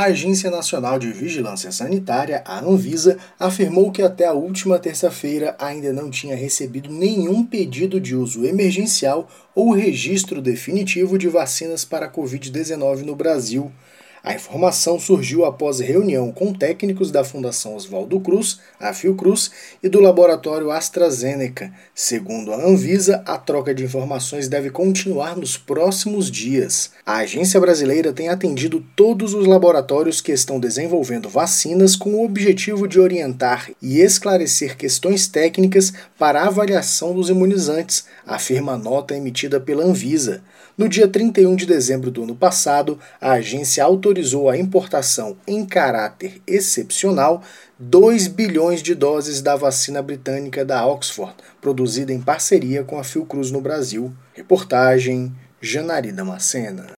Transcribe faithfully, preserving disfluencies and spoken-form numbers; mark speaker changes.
Speaker 1: Agência Nacional de Vigilância Sanitária, a Anvisa, afirmou que até a última terça-feira ainda não tinha recebido nenhum pedido de uso emergencial ou registro definitivo de vacinas para a covid dezenove no Brasil. A informação surgiu após reunião com técnicos da Fundação Oswaldo Cruz, a Fiocruz, e do laboratório AstraZeneca. Segundo a Anvisa, a troca de informações deve continuar nos próximos dias. A agência brasileira tem atendido todos os laboratórios que estão desenvolvendo vacinas com o objetivo de orientar e esclarecer questões técnicas para a avaliação dos imunizantes, afirma a nota emitida pela Anvisa. No dia trinta e um de dezembro do ano passado, a agência autorizou a importação em caráter excepcional dois bilhões de doses da vacina britânica da Oxford, produzida em parceria com a Fiocruz no Brasil. Reportagem Janari Damascena.